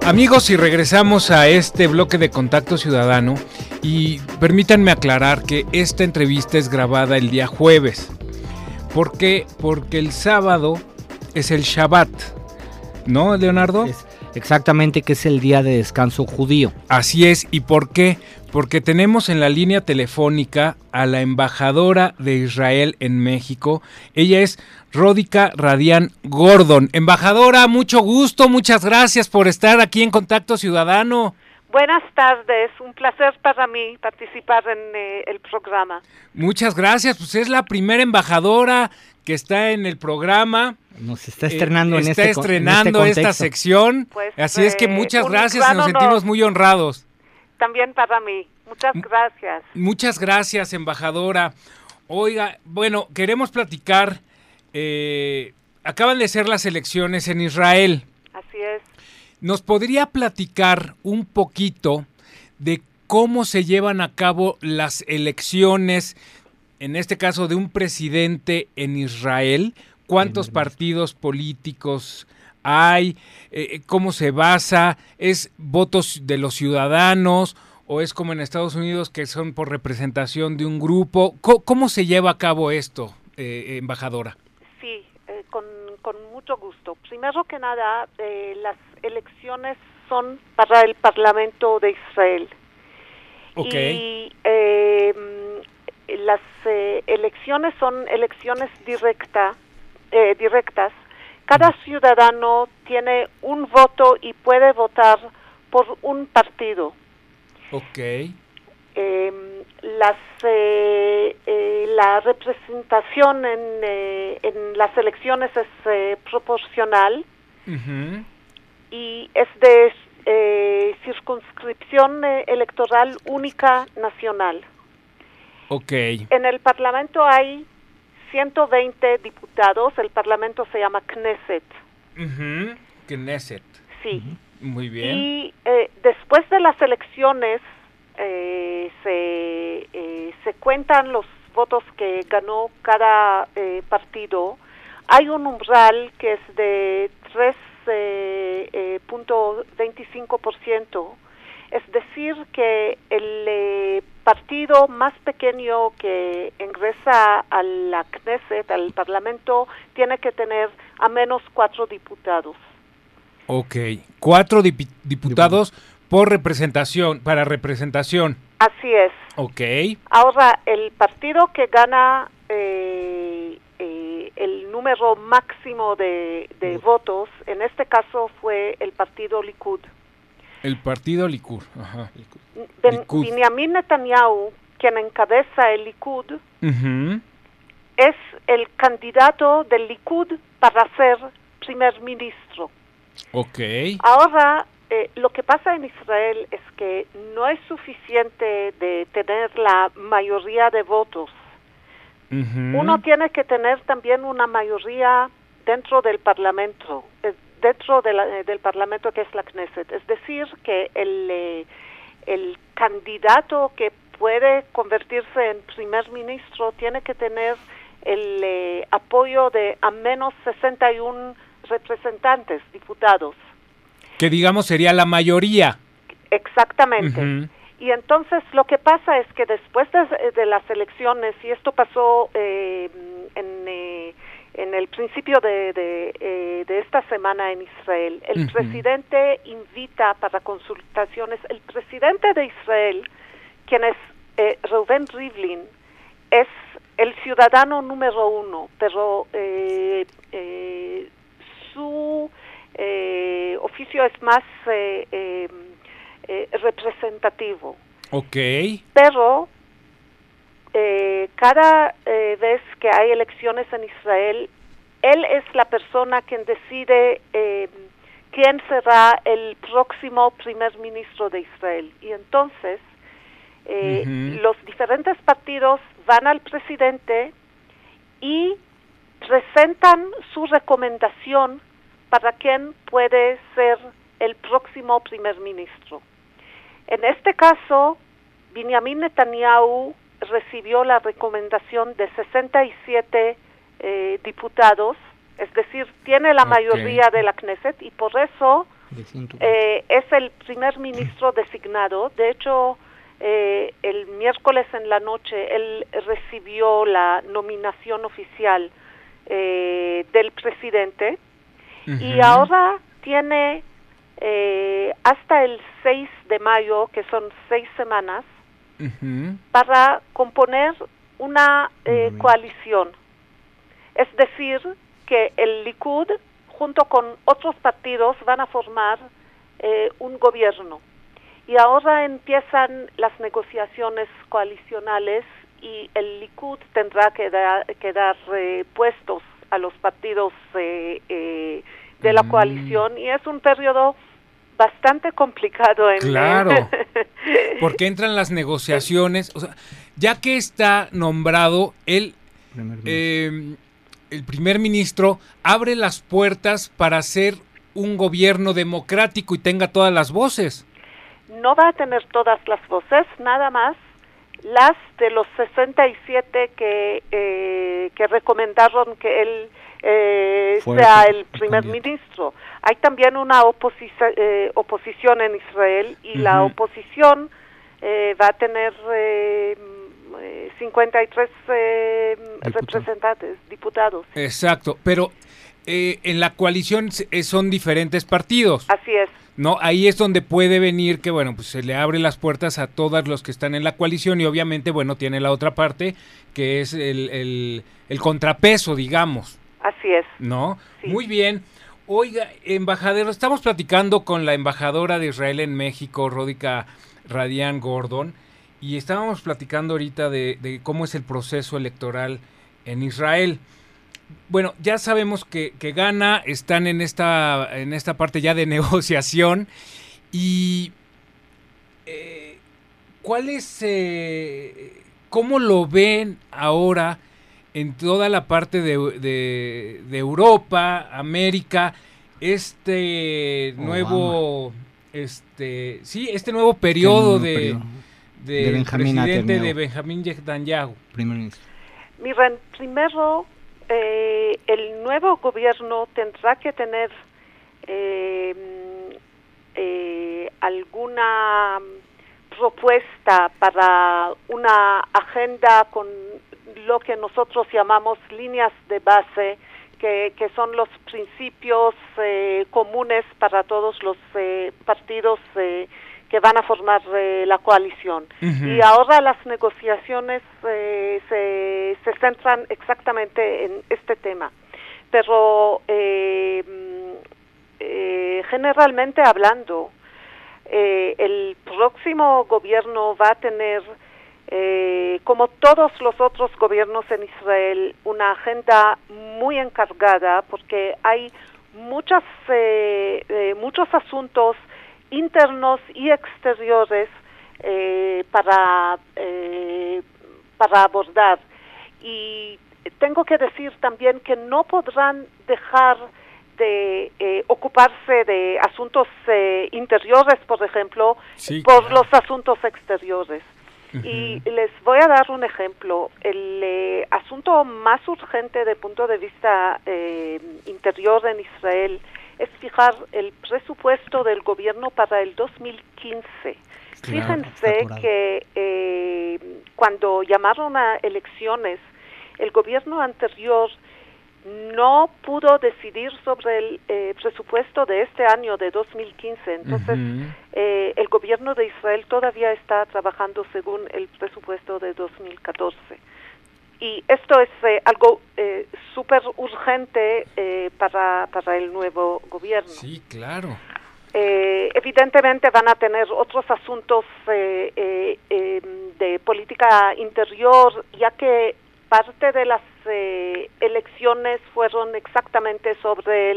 Amigos, y regresamos a este bloque de Contacto Ciudadano y permítanme aclarar que esta entrevista es grabada el día jueves. ¿Por qué? Porque el sábado es el Shabbat, ¿no, Leonardo? Exactamente, que es el día de descanso judío. Así es, ¿y por qué? Porque tenemos en la línea telefónica a la embajadora de Israel en México. Ella es Ródica Radián Gordon. Embajadora, mucho gusto, muchas gracias por estar aquí en Contacto Ciudadano. Buenas tardes, un placer para mí participar en el programa. Muchas gracias, pues es la primera embajadora que está en el programa. Nos está estrenando está estrenando esta sección, pues, así es que muchas gracias y nos sentimos muy honrados. También para mí, muchas gracias. Muchas gracias, embajadora. Oiga, bueno, queremos platicar, acaban de ser las elecciones en Israel. Así es. ¿Nos podría platicar un poquito de cómo se llevan a cabo las elecciones, en este caso de un presidente en Israel? ¿Cuántos partidos políticos hay? ¿Cómo se basa? ¿Es votos de los ciudadanos o es como en Estados Unidos que son por representación de un grupo? ¿Cómo se lleva a cabo esto, embajadora? Sí, con mucho gusto. Primero que nada, las elecciones son para el Parlamento de Israel. Okay. Y las elecciones son elecciones directas. Cada ciudadano tiene un voto y puede votar por un partido. Okay. La representación en las elecciones es proporcional. Uh-huh. Y es de circunscripción electoral única nacional. Okay. En el Parlamento hay 120 diputados, el Parlamento se llama Knesset. Uh-huh. Knesset. Sí. Uh-huh. Muy bien. Y después de las elecciones se cuentan los votos que ganó cada partido. Hay un umbral que es de 3.25%, es decir que el partido más pequeño que ingresa a la Knesset, al Parlamento, tiene que tener a menos 4 diputados. Okay, 4 diputados por representación, para representación. Así es. Okay. Ahora, el partido que gana el número máximo de votos, en este caso fue el partido Likud. El partido Likud, ajá. Benjamin Netanyahu, quien encabeza el Likud, uh-huh, es el candidato del Likud para ser primer ministro. Okay. Ahora, lo que pasa en Israel es que no es suficiente de tener la mayoría de votos. Uh-huh. Uno tiene que tener también una mayoría dentro del Parlamento, del Parlamento que es la Knesset. Es decir, que el candidato que puede convertirse en primer ministro tiene que tener el apoyo de a menos 61 representantes, diputados. Que digamos sería la mayoría. Exactamente. Uh-huh. Y entonces lo que pasa es que después de las elecciones, y esto pasó en el principio de esta semana en Israel, el uh-huh, presidente invita para consultaciones, el presidente de Israel, quien es Reuven Rivlin, es el ciudadano número 1, pero su oficio es más representativo. Okay. Pero cada vez que hay elecciones en Israel, él es la persona quien decide quién será el próximo primer ministro de Israel. Y entonces uh-huh, los diferentes partidos van al presidente y presentan su recomendación para quién puede ser el próximo primer ministro. En este caso, Benjamin Netanyahu recibió la recomendación de 67 diputados, es decir, tiene la mayoría de la Knesset, y por eso Es el primer ministro designado. De hecho, el miércoles en la noche él recibió la nominación oficial del presidente y ahora tiene hasta el 6 de mayo, que son 6 semanas, para componer una coalición. Es decir, que el Likud, junto con otros partidos, van a formar un gobierno. Y ahora empiezan las negociaciones coalicionales y el Likud tendrá que dar puestos a los partidos de la coalición, y es un periodo bastante complicado. Claro, porque entran las negociaciones, o sea, ya que está nombrado el primer ministro, abre las puertas para hacer un gobierno democrático y tenga todas las voces. No va a tener todas las voces, nada más las de los 67 que recomendaron que él sea el primer ministro. Hay también una oposición en Israel, y la oposición va a tener 53 representantes, diputados. Exacto, pero en la coalición son diferentes partidos. Así es. No, ahí es donde puede venir que, bueno, pues se le abre las puertas a todos los que están en la coalición, y obviamente, bueno, tiene la otra parte que es el contrapeso, digamos. Así es. ¿No? Sí. Muy bien. Oiga, embajador, estamos platicando con la embajadora de Israel en México, Ródica Radian Gordon, y estábamos platicando ahorita de cómo es el proceso electoral en Israel. Bueno, ya sabemos que gana, están en esta parte ya de negociación, y ¿cuál es, cómo lo ven ahora en toda la parte de Europa, América, este nuevo periodo de presidente de Benjamín Netanyahu? Primer ministro. Miren, primero, el nuevo gobierno tendrá que tener alguna propuesta para una agenda con lo que nosotros llamamos líneas de base, que son los principios comunes para todos los partidos que van a formar la coalición. Y ahora las negociaciones se centran exactamente en este tema. Pero generalmente hablando, el próximo gobierno va a tener, como todos los otros gobiernos en Israel, una agenda muy encargada, porque hay muchos asuntos internos y exteriores para abordar. Y tengo que decir también que no podrán dejar de ocuparse de asuntos interiores, por ejemplo, por los asuntos exteriores. Y les voy a dar un ejemplo. El asunto más urgente desde el punto de vista interior en Israel es fijar el presupuesto del gobierno para el 2015. Claro, fíjense que cuando llamaron a elecciones, el gobierno anterior no pudo decidir sobre el presupuesto de este año, de 2015. Entonces, el gobierno de Israel todavía está trabajando según el presupuesto de 2014. Y esto es algo súper urgente para el nuevo gobierno. Sí, claro. Evidentemente van a tener otros asuntos de política interior, ya que parte de las elecciones fueron exactamente sobre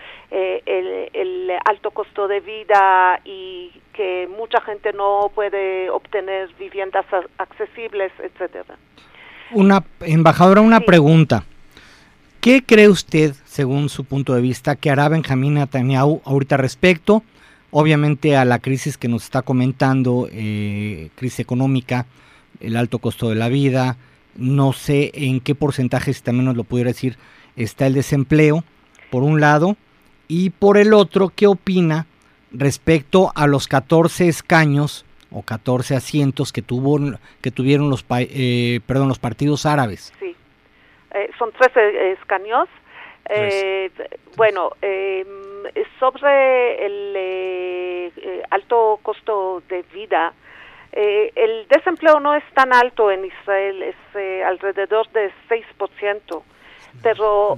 el alto costo de vida y que mucha gente no puede obtener viviendas accesibles, etcétera. Embajadora, una pregunta. ¿Qué cree usted, según su punto de vista, que hará Benjamín Netanyahu ahorita respecto, obviamente, a la crisis que nos está comentando, crisis económica, el alto costo de la vida? No sé en qué porcentaje, si también nos lo pudiera decir, está el desempleo, por un lado, y por el otro, ¿qué opina respecto a los 14 escaños o 14 asientos que tuvieron los partidos árabes. Sí, son 13 escaños. Bueno, sobre el alto costo de vida, el desempleo no es tan alto en Israel, es alrededor de 6%, pero,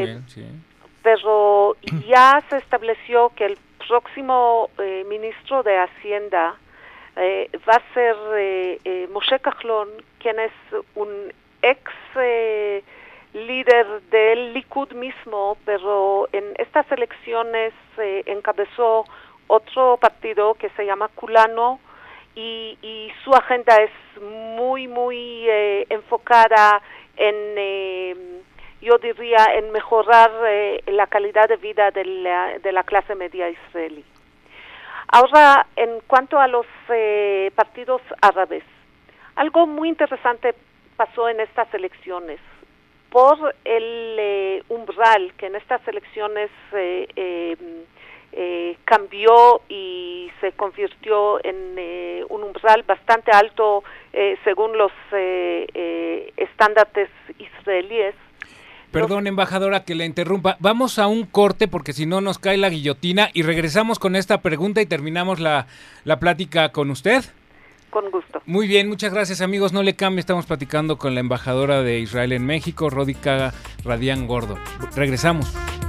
pero ya se estableció que el próximo ministro de Hacienda va a ser Moshe Kahlon, quien es un ex líder del Likud mismo, pero en estas elecciones encabezó otro partido que se llama Kulano, y su agenda es muy enfocada en, yo diría, en mejorar la calidad de vida de la clase media israelí. Ahora, en cuanto a los partidos árabes, algo muy interesante pasó en estas elecciones. Por el umbral que en estas elecciones cambió y se convirtió en un umbral bastante alto según los estándares israelíes. Perdón, embajadora, que le interrumpa. Vamos a un corte porque si no nos cae la guillotina y regresamos con esta pregunta y terminamos la plática con usted. Con gusto. Muy bien, muchas gracias, amigos. No le cambie, estamos platicando con la embajadora de Israel en México, Rodika Radian Gordo. Regresamos.